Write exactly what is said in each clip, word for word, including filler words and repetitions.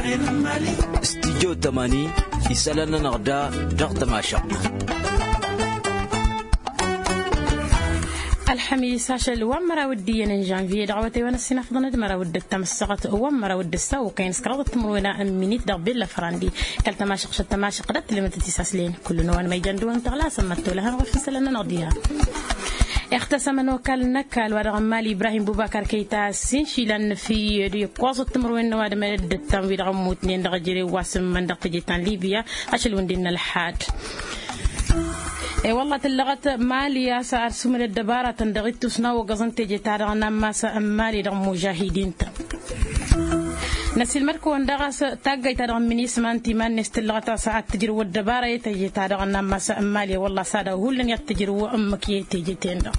استديو ثمانين يسألنا نغدا ضغط ماشق الحميس عشان ومرة ودي نجان في دعوتي وانا السنة فضلت مرة ود التمسقت ومرة ود السو كاين سكرات تمرونا أمينيت دقبل لفراندي كلت ماشق شت ماشق قدرت لما تتساسلين كل نوع ما يجندون تغلا سمتوا لها وفي سلنا نقضيها اختصم وكال نكال ورغم مالي إبراهيم بوبكر كيتا سينشيلان في ريقوز التمروين واد مد التمويل غموتنين دغجري واسم من دقجتان ليبيا عشان وندينا الحاد اي والله تلغت مالي سار سمر الدبارة تندغيت سنا وقزن تيجي تارغنا ما مالي رغم مجاهدين نسي المركو اندغاس تاغاي تارغ مني سمانتي ما نستلغت ساعات تجر والدبارة تيجي تارغنا ما مالي والله ساده هولن يتجر وامك تيجي تندغ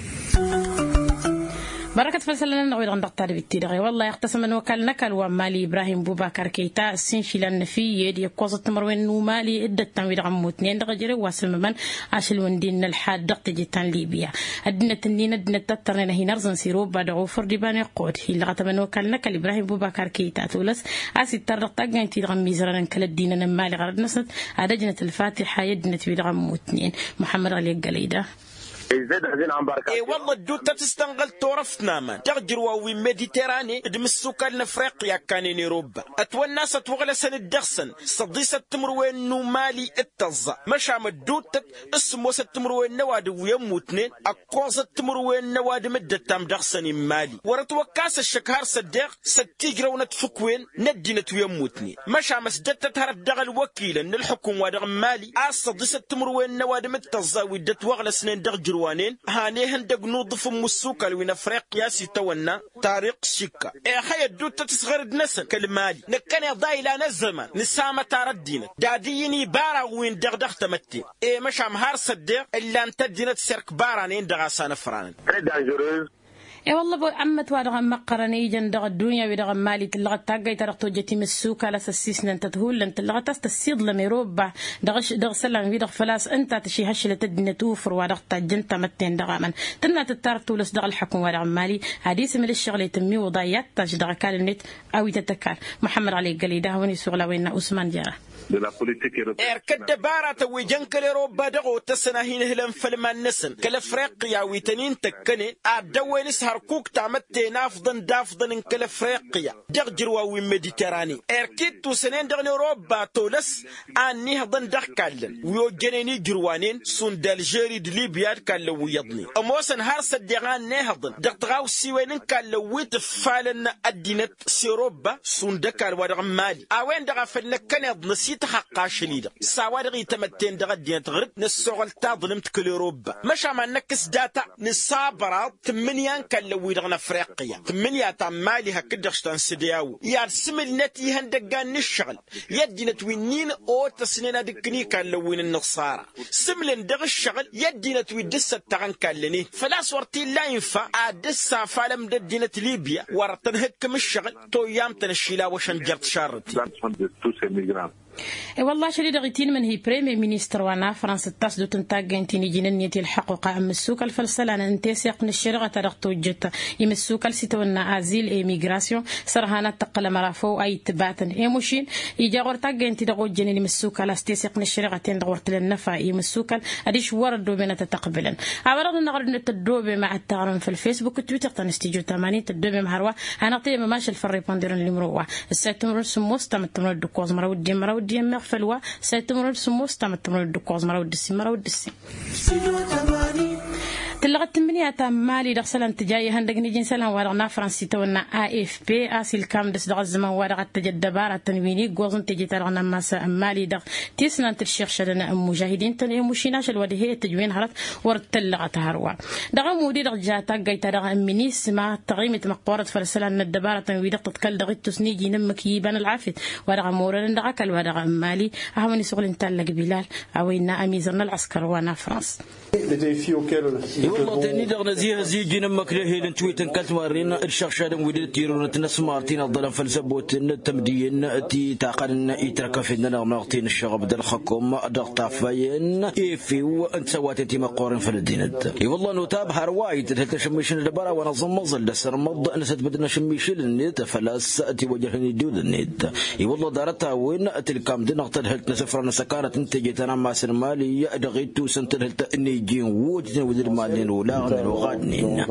بركة فلسلنا نقول عن دكتور بالتدري والله يقتسم وكال نكال ومالي إبراهيم بوبكر كيتا سينشيلان في يدي قوزة تمروين ومالي إدة تنوير عموتنين دغجري واسم من عشل وندين الحاد دقت جتان ليبيا أدنى تنين أدنى تترين هي نرزن سيروب بعد فرد بان قود هي لغت من وكال نكال إبراهيم بوبكر كيتا تولس أسي ترق تجين تدغم ميزران كل الدين نمالي غرد نصت أدجنة الفاتحة يدنى تبير عموتنين محمد علي الجليدة اي والله الدوتا تستنقل تورفتنا من تغجروا وي ميديتيراني دمسوكا لنفريقيا كانين روبا اتوى الناس اتوغل سن الدغسن صديسة تمروين نومالي التزا مشام الدوتا اسمو ستمروين نواد ويموتنين اقوصة تمروين نواد مدة تام دغسن مالي ورتوكاس الشكهار صدق ستيجرو نتفكوين ندينة ويموتني مشام سدت تهرب دغل وكيلا الحكم ودغ مالي اس صديسة تمروين نواد متزا ودت وغل سنين دغجروا هاني هندق نوظف مسوكا لوين افريقيا سيتونا طريق شيكا اي حي الدوتا تصغر نسن كالمالي نكني ضايل انا الزمن نسامة تردينا داديني بارا وين دغدغ تمتي اي مش عم هار صدق الا انت دينا تسرك بارانين دغاسان فران اي والله بو عمت وادغ مقرني جندغ الدنيا ودغ مالي تلغت تاغاي ترقتو جتي مسوكا لا سسيسنا انت تهول انت لغت تستسيد لميروبا دغش دغ سلام في دغ فلاس انت تشي هشله تدنا توفر ودغ تجنت متين دغ من تنا تترتو لس دغ الحكم ودغ مالي حديث من الشغل يتمي وضيات تاج دغ كالنت او تتكار محمد علي قليده وني سوغلا وين عثمان جاره اركد بارات ويجنكل روبا دغو تسناهين هلن فلمان نسن كالافريقيا ويتنين تكني ادوين سهر كوك تامتي نافضن دافضن كالافريقيا دغجر وي ميديتراني اركد تو سنين دغني روبا تولس اني هضن دخكالن ويو جنيني جروانين سون دالجيري دليبيا كالو يضني اموسن هارس دغان نهضن دغتغاو سيوين كالو ويتفالن ادينت سيروبا سون دكار ودغ مالي اوين دغ فلنكن يضن تحقق شليدة سوارغي تمتين دغدين تغرد نسوغل تظلمت كل روبا مش عم نكس داتا نصابرات ثمانية كان لو يدغنا افريقيا ثمانية تمالي هكدغشتان سدياو يا سمل نتي هندقان الشغل يدينا توينين او تسنين دكني كان لوين النصارى سمل دغ الشغل يدينا توي دسة تغن كان لني فلا صورتي لا ينفع دسة فالم دينا ليبيا ورطن هكم الشغل تو يام تنشيلا وشنجرت شارتي اي والله شريد غيتين من هي بريمير مينستر وانا فرنسا تصدو تنتاجين تيني جننيتي الحقوق ام السوق الفلسلان انتسيق نشرغه ترقتو جت يمسوق السيتونا ازيل ايميغراسيون سرهانا تقل مرافو اي تباتن ايموشين يجا غورتاجين تي دغو جنني مسوق الاستيسيق نشرغه تين دغورت للنفا يمسوق اديش وردو بين تتقبلا عبرنا نغرد نتدوب مع التعرم في الفيسبوك تويتر تنستيجو ثمانين تدوب مهروا انا طيب ماشي الفريبونديرن اللي مروه السيتمر سموس تمتمر الدكوز مرو دي مرو دي مغفلوا سيتمر سموس تمتمر الدكوز مرو دسي مرو دسي تلغت مني أتمالي دخل انتجاي هندق نجين سلام ورغنا فرنسي تونا آ إف بي آسيل كام دس دغ الزمان ورغت تجدبار التنويني جوزن تجي ترغنا ماس مالي دغ تيسنا ترشيخ شدنا مجاهدين تني مشيناش الوديه تجوين هرت ورتلغت هروا دغ مودي دغ جاتا جاي ترغ منيس ما تغيمة مقبورة فرسلان الدبارة تنوي دغ تتكل دغ تسنيجي نمك يبان العافية ورغ مورن دغ كل ورغ مالي أهوني سغل انتلق بلال أوينا أميزرنا العسكر وانا فرنسا. والله تاني دغنا زي زيجي نمك لهيل تويتن كلت مارين الشخشان وديت تيرون تنسمارتين الظلم فلسبوت التمدين تي تعقلن يترك فينا نغطين الشغب دل خكم ضغط فين إيفي وأنت سواتي مقارن في الدينت اي والله نتاب هروايد تشميشن الدبرة ونظم مظل دسر مض نست بدنا شميشل النت فلاس تي وجهني دود النت اي والله دارتها وين تلكام دي نقطة هلت نسفر نسكارة انت جيتنا مع سرمالي دغيتو سنت هلت اني جين وجدنا ودير مالين ولا غادنين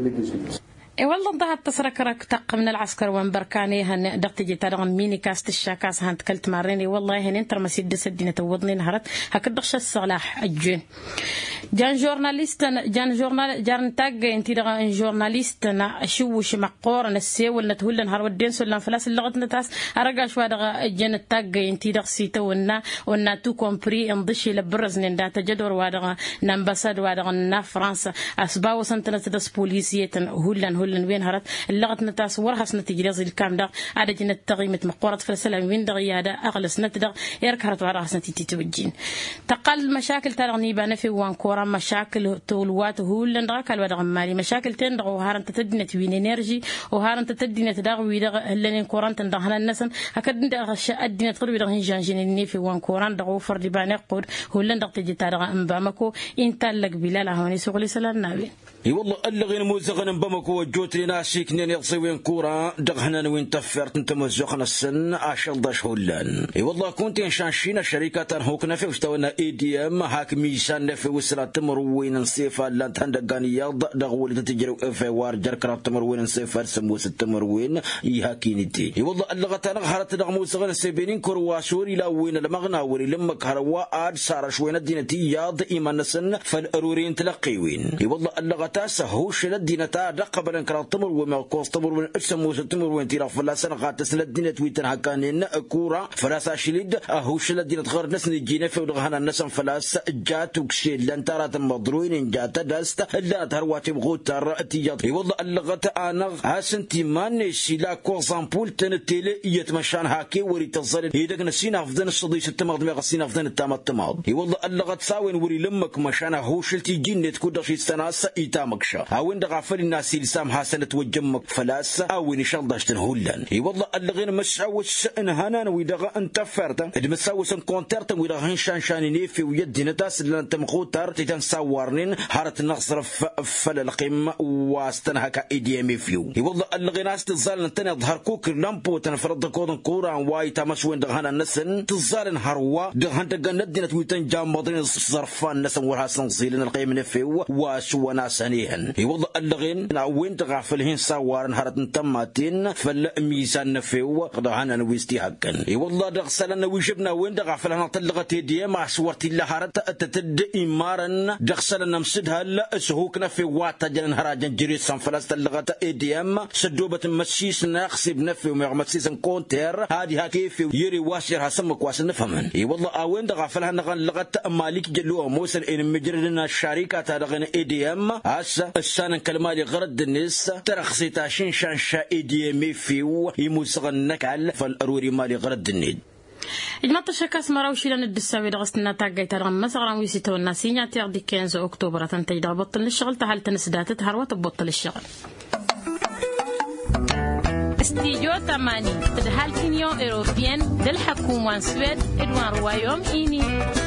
اي والله انتهت تسركرك تق من العسكر وانبركاني هن دقت جي ترغن ميني كاست الشاكاس هان تكلت ماريني والله هن انتر مسيد سدينة توضني نهرت هكدخش الصلاح الجين جان جورناليست جان جورنال جان تاج انتي دغن جورناليست نا شوش مقور نسيول نتهول نهار ودين سولان فلاس اللغة نتاس ارجع شوا دغ جان تاج انتي دغ سيتونا ونا تو كومبري انضشي لبرز ندا تجدور وادغ نامباساد وادغ نا فرنسا اسباو سنتنت دس بوليسيه هولن لن وين هرت اللغة نتاس ورها سنة تجريز الكام دا عادة جنة تغيمة مقورة فلسلام وين دغيادة أغلى سنة دغ يرك هرت وراها سنة تتوجين تقل مشاكل ترغني بانا في وانكورا مشاكل تولوات هو لن دغك الودغ مالي مشاكل تندغ وهارن تتدنة وين انرجي وهارن تتدنة دغ ويدغ هلن كوران تندغ هنا النسن هكذا دغ الدنيا تغرب دغ هنجان جنيني في وانكوران دغ فرد بان يقود هو لن دغ تجي تارغ انبامكو انتالك بلالا هوني سوغلي سلال نابي اي والله اللغين موزغن بمكو وجوت لنا شيكنين يصيوين كورا دغهنا وين تفرت انت مزوخنا السن عشان داش هولان اي والله كنت نشانشينا شركات هوكنا في وشتونا اي دي ام هاك ميشان في وسرا تمروين نصيفا لا تندغانيا دغول تجرو في وار جركرا تمروين نصيفا سموس التمروين يهاكينتي اي والله اللغه نغهرت دغ موزغن سيبينين كرواشوري لا وين المغنا وري لما كروا اد صار شوينا دينتي ياض ايمان سن فالارورين تلقيوين اي والله اللغه تاس هوش لدينتا قبل كرا تمر وما كوس تمر وين اسمو تمر وين تيرا فلا سنه غاتس لدينا تويتر هكانين كوره فلاس شليد هوش لدينا تغير ناس نجينا في ودغنا الناس فلاس جات وكشي لان ترى مضروين جات داست لا ترواتي بغوتر تياض والله اللغه انا هاسنتي ماني شيلا كوزامبول تنتيلي يتمشان هاكي وري تصل هيدك نسينا افضل الصديش التمغ ما غسينا افضل التام التمغ والله اللغه تساوين وري لمك مشان هوش تيجي تكون شي استناس ايتامكشا هاوين دغافل الناس لسام حسنة وجمك فلاس او ان شاء الله هولان اي والله اللغين مسعوس ان هنا ويدغ انت فرت المساوس كونترت ويدغ شان شانيني في ويد نتاس اللي انت مخوتر تنصورنين حاره نصرف فل القمه واستنهك اي دي ام فيو اي والله اللغين استزال انت يظهر كوك لامبو تنفرض كود كورا واي تمش وين دغنا النسن تزال هروا دغ انت جندنا ويتن جامضين صرفان نسن ورها سنزيلن القيم فيو واسو ناس هنيهن اي والله اللغين وين تغافلهن صوارن هرت تماتين فلا ميزان نفيو قدعنا نويستي حقا اي والله دغسلنا ويجبنا وين دغافلنا طلقت يدي مع صورتي لهرت تتد امارن دغسلنا مسدها لا سهوكنا في واتا جن هراجن جريس فلاس طلقت اي ام سدوبه مسيس ناقصب نفي ومغمسيس كونتر هذه كيف يري واشر حسمك واس نفهمن اي والله وين دغافلها لغت مالك جلو موسل ان مجرنا الشركه تدغن اي دي ام اس السنه كلمه غرد الناس ترخصي تاشين شان شاي دي ام فيو يمسغنك على فالاروري مالي غرد النيد إجماع الشكاس مراوشي لنا الدساوي دغستنا تاقاي ترغم مسغران ويسيتو الناسينيا تيغدي خمسة أكتوبر تنتج دغ بطل الشغل تهال تنسدات تهروة بطل الشغل استيجو تماني تدهال كينيو إيروبيان دل حكومة سويد إدوان روايوم إيني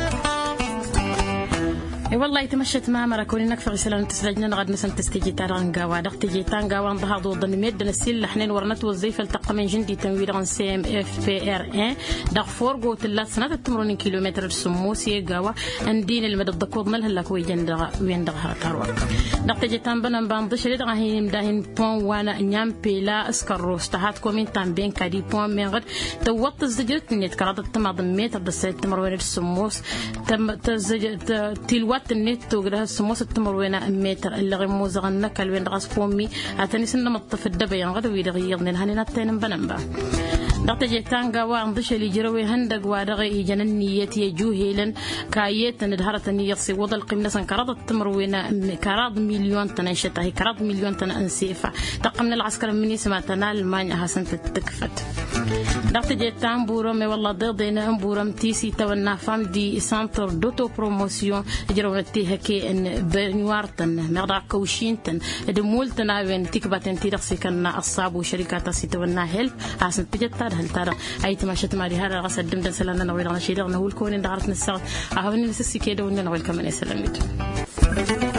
اي والله يتمشت ما مركوني نكفر سلام تسرجنا نغد مثلا تستيجي تاران قاوا دغ تيجي تان قاوا ضها ضد الميد نسيل لحنين ورنت وظيفه التقى من جندي تنوير عن سي ام اف بي ار واحد دغ فورغو تلا سنه تمرون كيلومتر السموسي قاوا اندين المدى الدكود مال هلاك وين دغ وين دغ هرتاروا دغ تيجي تان بنن باندش دغ هي مداهن بون وانا نيام بيلا اسكرو استهات كومين تان بين كادي بون من غد توط الزجرت نيت كرات تمض متر دس تمرون السموس تم تزج تلوات النت وقدها السموس التمر وين متر اللي غموز غنك الوين غاس فومي عتني سنه مطف الدبا يعني غدوي دغيضني هاني نتين بنبا دقت جيتان قوا انضش اللي جروي هندق وادغي جننية يجوهيلن كايت ندهرت النية صي وضل قمنا سنكراد التمر وينا كراد مليون تنشتها كراد مليون تنسيفة تقمنا العسكر مني سما تنال مانعها سنت تكفت دقت جيتان بورم والله ضدينا بورم تيسي تونا فام دي سانتر دوتو بروموسيون جروتي هكي ان بنوارتن مقدع كوشينتن دمولتنا وين تكبتن تيرسي كنا الصاب وشركات سيتونا هيلب حسن تجتار هل ترى اي تماشت ماري هذا غسل دمدن سلنا نويل غشيد نقول كون دارت نسال اهوني نسسي كده ونويل كمان سلاميت